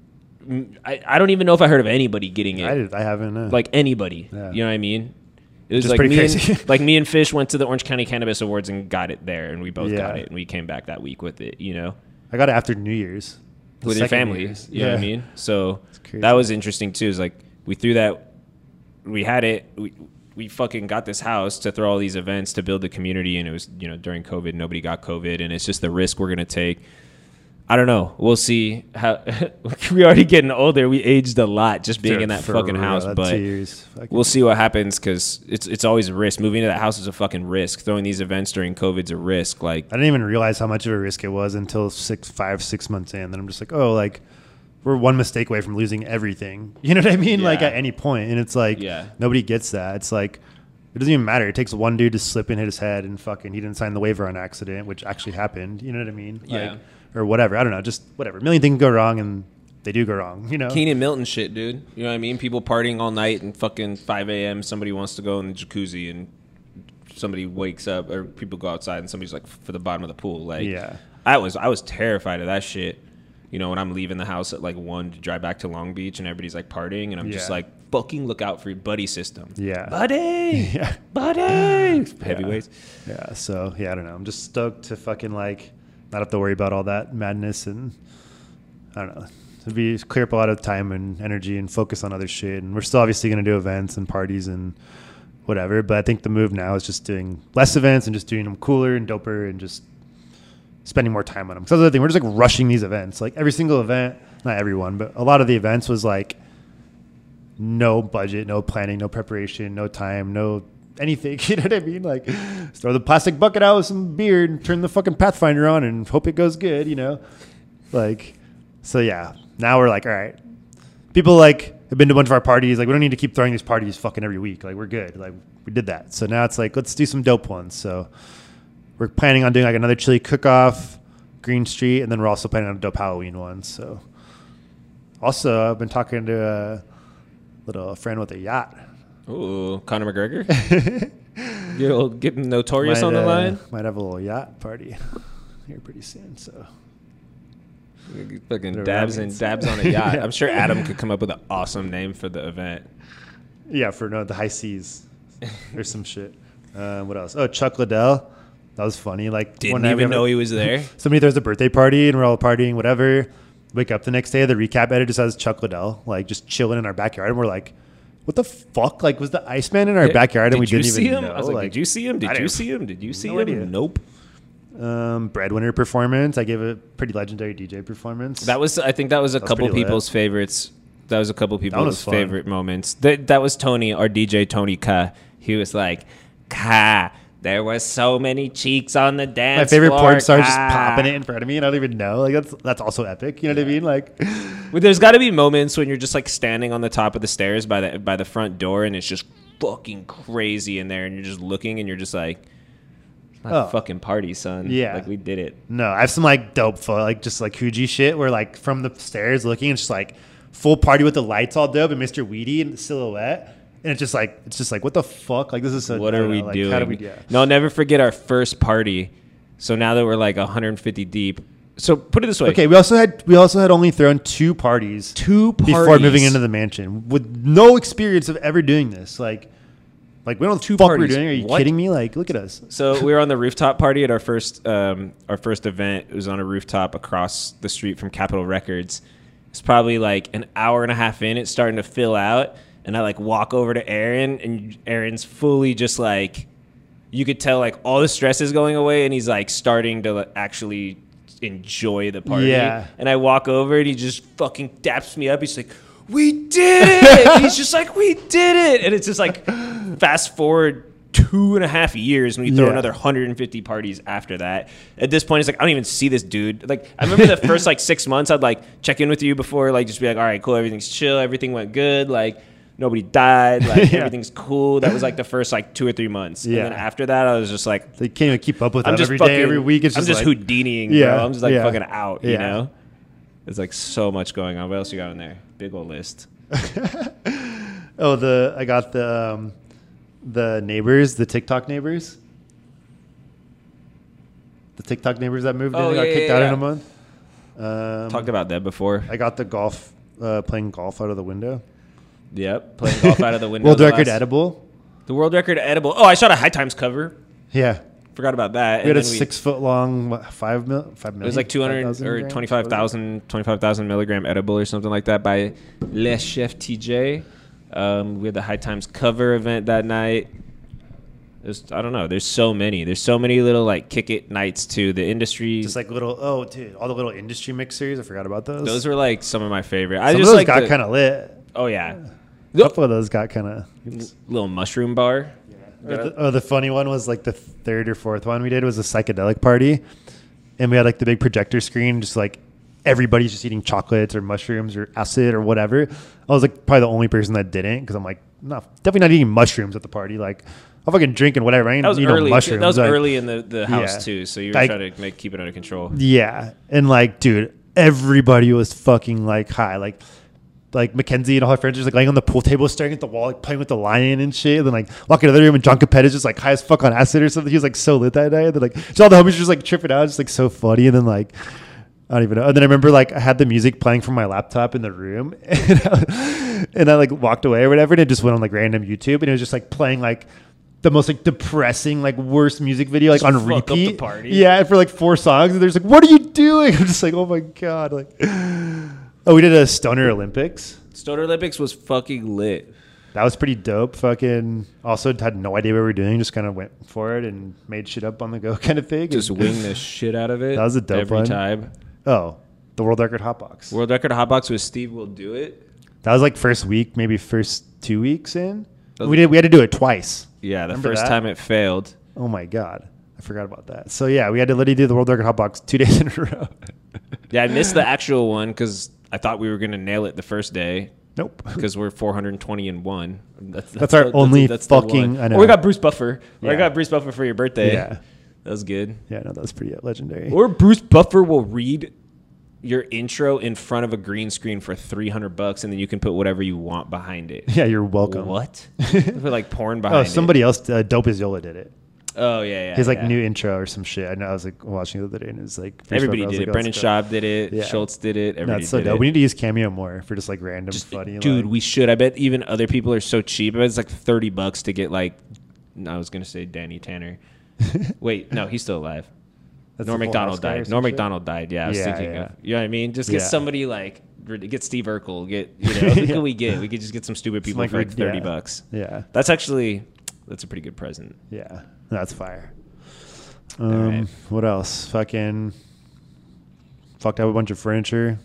I don't even know if I heard of anybody getting it. I haven't. Like anybody. Yeah. You know what I mean? It was Just like pretty me crazy. and, like me and Fish went to the Orange County Cannabis Awards and got it there, and we both got it, and we came back that week with it. You know, I got it after New Year's with your family. You know what I mean? So that was interesting too. Is like we threw that, we had it. We fucking got this house to throw all these events to build the community, and it was, you know, during COVID, nobody got COVID, and it's just the risk we're gonna take. I don't know. We'll see how we already getting older. We aged a lot just being in that fucking house, but we'll see what happens because it's always a risk. Moving to that house is a fucking risk. Throwing these events during COVID's a risk. Like I didn't even realize how much of a risk it was until 5-6 months in. Then I'm just like, oh, like we're one mistake away from losing everything. You know what I mean? Yeah. Like at any point, and it's like nobody gets that. It's like it doesn't even matter. It takes one dude to slip and hit his head, and fucking he didn't sign the waiver on accident, which actually happened. You know what I mean? Yeah. Like, or whatever. I don't know. Just whatever. A million things go wrong, and they do go wrong. You know? Keenan Milton shit, dude. You know what I mean? People partying all night and fucking 5 a.m. Somebody wants to go in the jacuzzi and somebody wakes up, or people go outside and somebody's like for the bottom of the pool. Like, I was terrified of that shit. You know, when I'm leaving the house at like 1 to drive back to Long Beach and everybody's like partying, and I'm just like, fucking look out for your buddy system. Yeah. Buddy. Buddy. Heavyweights. Yeah. So I don't know. I'm just stoked to fucking like not have to worry about all that madness, and I don't know, to clear up a lot of time and energy and focus on other shit. And we're still obviously going to do events and parties and whatever, but I think the move now is just doing less events and just doing them cooler and doper and just spending more time on them. Because that's the other thing, we're just like rushing these events. Like every single event, not everyone, but a lot of the events was like no budget, no planning, no preparation, no time, no anything. You know what I mean? Like throw the plastic bucket out with some beer and turn the fucking Pathfinder on and hope it goes good, you know? Like, so yeah, now we're like, all right, people like have been to a bunch of our parties. Like we don't need to keep throwing these parties fucking every week. Like we're good. Like we did that. So now it's like, let's do some dope ones. So we're planning on doing like another chili cook-off, Green Street, and then we're also planning on a dope Halloween one. So also I've been talking to a little friend with a yacht. Ooh, Conor McGregor? You'll get Notorious on the line? Might have a little yacht party here pretty soon. So fucking dabs on a yacht. I'm sure Adam could come up with an awesome name for the event. Yeah, for the high seas. There's some shit. What else? Oh, Chuck Liddell. That was funny. Like didn't even know he was there. Somebody throws a birthday party and we're all partying, whatever. Wake up the next day, the recap edit just has Chuck Liddell like just chilling in our backyard, and we're like, "What the fuck? Like, was the Iceman in our backyard and we didn't even know?" I was like, "Did you see him? Did you see him? Did you see him?" Idea. Nope. Breadwinner performance. I gave a pretty legendary DJ performance. I think that was a couple people's favorites. That was a couple people's favorite moments. That was Tony, our DJ Tony Ka. He was like, "Ka, there was so many cheeks on the dance My favorite floor, porn star just popping it in front of me, and I don't even know. Like that's also epic. You know what I mean? Like, well, there's got to be moments when you're just like standing on the top of the stairs by the front door, and it's just fucking crazy in there, and you're just looking, and you're just like, fucking party, son. Yeah, like we did it. No, I have some like dope like just like Fuji shit where like from the stairs looking, it's just like full party with the lights all dope and Mr. Weedy in the silhouette. And it's just like, what the fuck? Like, this is so... What are we doing? How do we... Yeah. No, I'll never forget our first party. So now that we're like 150 deep. So put it this way. Okay, we also had only thrown 2 parties. Before moving into the mansion. With no experience of ever doing this. Like we don't know what the fuck we're doing. Are you kidding me? Like, look at us. So we were on the rooftop party at our first event. It was on a rooftop across the street from Capitol Records. It's probably like an hour and a half in. It's starting to fill out. And I like walk over to Aaron, and Aaron's fully just like, you could tell like all the stress is going away, and he's like starting to actually enjoy the party. Yeah. And I walk over, and he just fucking daps me up. He's like, "We did it!" He's just like, "We did it!" And it's just like, fast forward 2.5 years when you throw Yeah. another 150 parties after that. At this point, it's like, I don't even see this dude. Like, I remember the first like 6 months, I'd like check in with you before, like just be like, all right, cool, everything's chill, everything went good, like nobody died, like Yeah. everything's cool. That was like the first like 2 or 3 months. Yeah. And then after that, I was just like, They can't even keep up with I'm them just every fucking, day, every week. It's I'm just just like, Houdiniing, Yeah, bro. I'm just like yeah. fucking out, you Yeah. know? There's like so much going on. What else you got in there? Big old list. I got the neighbors, the TikTok neighbors. The TikTok neighbors that moved in and got kicked out in a month. Talked about that before. I got the golf, playing golf out of the window. Yep, playing golf out of the window. World record edible. The world record edible. Oh, I shot a High Times cover. Yeah. Forgot about that. We had a then 6 foot long, 5 million. It was like 200 or 25,000 milligram edible or something like that by Le Chef TJ. We had the High Times cover event that night. I don't know. There's so many. There's so many little like kick it nights too. The industry. Just like little, all the little industry mixers. I forgot about those. Those were like some of my favorite. Some of those got kind of lit. Oh yeah. A couple of those got kind of. Little mushroom bar. The funny one was like the third or fourth one we did was a psychedelic party, and we had like the big projector screen, just like everybody's just eating chocolates or mushrooms or acid or whatever. I was like probably the only person that didn't, because I'm like, no, definitely not eating mushrooms at the party. Like, I'll fucking drink and whatever. I ain't That was eating early. no mushrooms. That was like, early in the house yeah. too. So you were Like- trying to keep it under control. Yeah, and like, dude, everybody was fucking like high, like Mackenzie and all her friends just like laying on the pool table staring at the wall, like playing with the lion and shit. And then like walking to the other room and John Capetta is just like high as fuck on acid or something. He was like so lit that night. And then like so all the homies were just like tripping out, just like so funny. And then like I don't even know. And then I remember like I had the music playing from my laptop in the room, and I like walked away or whatever, and it just went on like random YouTube, and it was just like playing like the most like depressing, like worst music video like Just on fuck up the repeat. party. Yeah, for like 4 songs, and there's like, what are you doing? I'm just like, oh my god, like. Oh, we did a Stoner Olympics. Stoner Olympics was fucking lit. That was pretty dope. Fucking also had no idea what we were doing. Just kind of went for it and made shit up on the go kind of thing. Just And- wing the shit out of it. That was a dope every one. time. Oh, the world record hotbox. World record hotbox with Steve will do it. That was like first week, maybe first 2 weeks in. That was- We had to do it twice. Yeah, the Remember first that? time it failed. Oh my god, I forgot about that. So yeah, we had to literally do the world record hotbox 2 days in a row. Yeah, I missed the actual one because I thought we were gonna nail it the first day. Nope. Because we're 420-1. That's our only fucking- one. I know. Or we got Bruce Buffer. Or I Yeah. got Bruce Buffer for your birthday. Yeah. That was good. Yeah, no, that was pretty legendary. Or Bruce Buffer will read your intro in front of a green screen for $300, and then you can put whatever you want behind it. Yeah, you're welcome. What? Put like porn behind Oh, somebody else, Dope as Yola did it. it. Oh yeah, yeah. His like yeah. new intro or some shit. I know. I was like watching it the other day, and it was like Everybody I was did like, it. oh, Brendan let's go. Schaub did it. Yeah. Schultz did it. No, Everybody it's so did dope. it. We need to use Cameo more for just like random funny. Dude, like, we should. I bet even other people are so cheap. I bet it's like $30 to get like. I was gonna say Danny Tanner. Wait, no, he's still alive. that's Norm the Full Macdonald House guy or died. some Norm shit? Macdonald died. Yeah, I was Yeah, thinking yeah. of. You know what I mean? Just get Yeah. somebody like. Get Steve Urkel. Get who Yeah. can we get? We could just get some stupid people like for like yeah. $30. Yeah, That's a pretty good present. yeah, that's fire. right. What else? Fucking fucked up a bunch of furniture.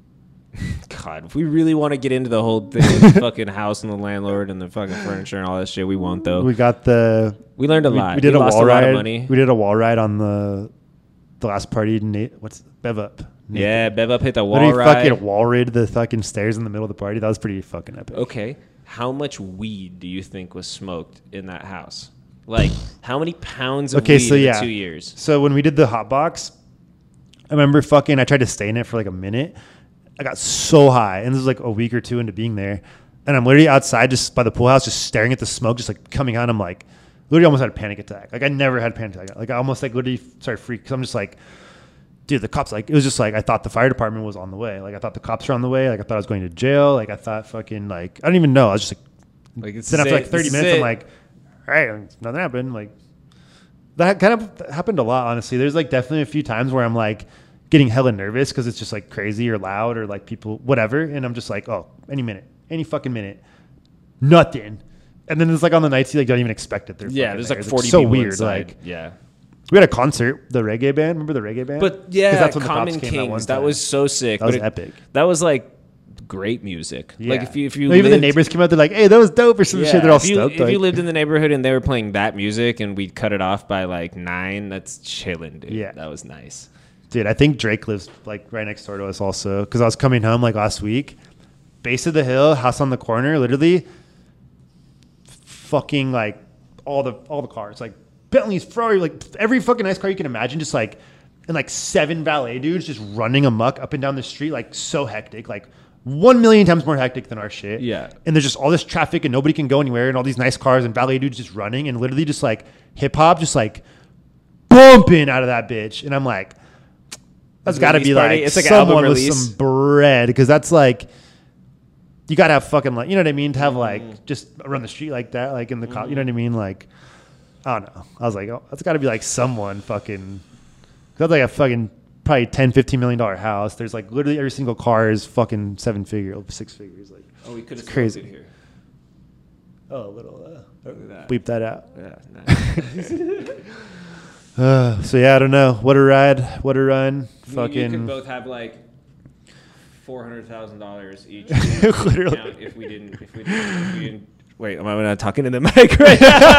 God, if we really want to get into the whole thing, with the fucking house and the landlord and the fucking furniture and all that shit, we won't though. We got the. We learned a lot. We did a lost wall a lot ride. of money. We did a wall ride on the last party. What's Bev Up? Yeah, Bev Up hit the wall Literally ride. fucking wall raid the fucking stairs in the middle of the party. That was pretty fucking epic. Okay, how much weed do you think was smoked in that house? Like, how many pounds of Okay, weed so in yeah. 2 years? So when we did the hot box, I remember I tried to stay in it for like a minute. I got so high, and this was like a week or two into being there, and I'm literally outside just by the pool house, just staring at the smoke, just like coming out. I'm like, literally almost had a panic attack. Like I never had a panic attack. Like I almost like literally started freaking, because I'm just like, dude, the cops, like, it was just like, I thought the fire department was on the way. Like I thought the cops were on the way. Like I thought I was going to jail. Like I thought fucking, like, I don't even know. I was just like Like, then after like 30 minutes, I'm like, all right, nothing happened. Like that kind of happened a lot, honestly. There's like definitely a few times where I'm like getting hella nervous because it's just like crazy or loud or like people, whatever. And I'm just like, oh, any fucking minute, nothing. And then it's like on the nights you like don't even expect it. They're yeah, fucking there's there. like It's, 40 so people weird. inside. Like Yeah. we had a concert, the reggae band. Remember the reggae band? But 'Cause yeah, that's when the Common cops came that one Kings, that time. was so sick. That was but epic. That was like great music. Yeah. Like if you no, even the lived- neighbors came out, they're like, "Hey, that was dope," or some shit. They're all stoked. If you lived in the neighborhood and they were playing that music and we cut it off by like 9, that's chilling, dude. Yeah. That was nice. Dude, I think Drake lives like right next door to us also. Because I was coming home like last week, base of the hill, house on the corner, literally, fucking like all the cars, like Bentleys, Ferrari, like every fucking nice car you can imagine, just like and like 7 valet dudes just running amok up and down the street, like so hectic, like 1 million times more hectic than our shit. Yeah. And there's just all this traffic and nobody can go anywhere, and all these nice cars and valet dudes just running, and literally just like hip hop, just like bumping out of that bitch, and I'm like. That's got to be like it's like someone an album with release. some bread, because that's like you got to have fucking like, you know what I mean, to have like just run the street like that, like in the you know what I mean, like I don't know. I was like, oh, that's got to be like someone fucking. That's like a fucking probably $10-15 million house. There's like literally every single car is fucking 6 figures. Like Oh, we could have crazy. it here. oh, a little Look at that. bleep that out. Yeah, nice. So yeah, I don't know. What a ride. What a run. You Fucking could both have like $400,000 each. Literally. Account if we didn't. Wait, am I not talking to the mic right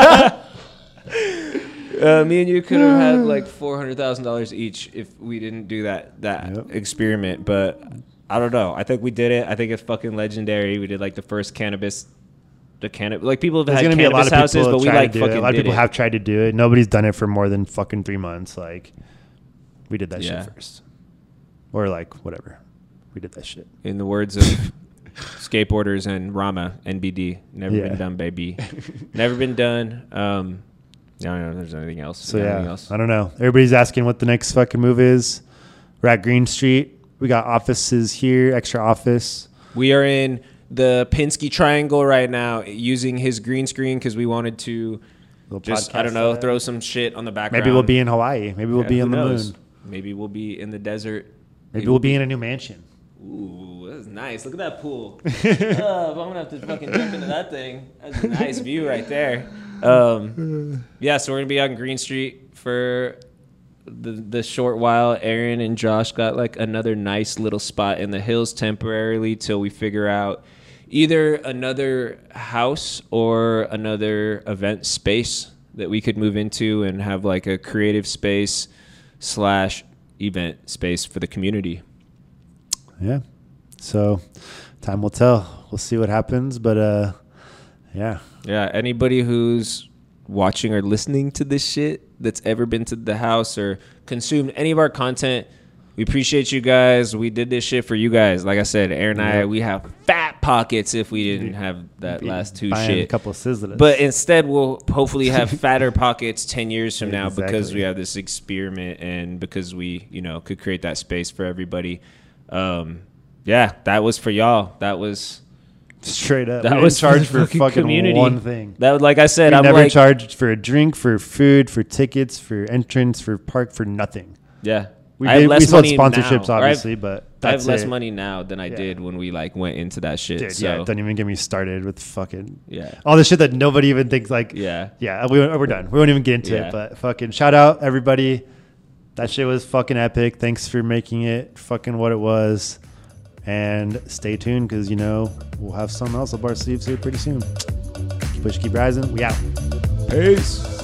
now? Me and you could have had like $400,000 each if we didn't do that Yep. experiment. But I don't know. I think we did it. I think it's fucking legendary. We did like the first cannabis. Like people have There's had gonna be a lot cannabis of houses, people but we try like to do it. fucking A lot of did people it. have tried to do it. Nobody's done it for more than fucking 3 months. Like we did that Yeah. shit first, or like whatever. We did that shit. In the words of skateboarders and Rama, NBD, never Yeah. been done, baby. Never been done. I don't know if there's anything else. So Anything yeah, else? I don't know. Everybody's asking what the next fucking move is. We're at Green Street. We got offices here, extra office. We are in the Pinsky Triangle right now, using his green screen because we wanted to Little just, I podcast don't know, set. throw some shit on the background. Maybe we'll be in Hawaii. Maybe we'll Yeah, be who on the knows? moon. Maybe we'll be in the desert. Maybe we'll be in a new mansion. Ooh, that's nice. Look at that pool. I'm gonna have to fucking jump into that thing. That's a nice view right there. Yeah, so we're gonna be on Green Street for the short while. Aaron and Josh got like another nice little spot in the hills temporarily till we figure out either another house or another event space that we could move into and have like a creative space / event space for the community. Yeah. So time will tell. We'll see what happens. But yeah. Yeah, anybody who's watching or listening to this shit that's ever been to the house or consumed any of our content, we appreciate you guys. We did this shit for you guys. Like I said, Aaron and I, we have fat pockets if we didn't have that last two Buying shit. a couple of sizzlers. But instead, we'll hopefully have fatter pockets 10 years from now because Exactly. we have this experiment and because we, could create that space for everybody. Yeah, that was for y'all. That was straight up. that we was didn't charge for the for fucking community. one thing. That, like I said, We I'm never like, charged for a drink, for food, for tickets, for entrance, for park, for nothing. yeah. We I have did. less We sold money sponsorships, now, or obviously, but I have that's less it. money now than I Yeah. did when we went into that shit. Dude, so yeah, don't even get me started with fucking yeah. all the shit that nobody even thinks like. Yeah. We're done. We won't even get into Yeah. it. But fucking shout out everybody. That shit was fucking epic. Thanks for making it fucking what it was. And stay tuned because we'll have something else up our sleeves here pretty soon. Keep rising. We out. Peace.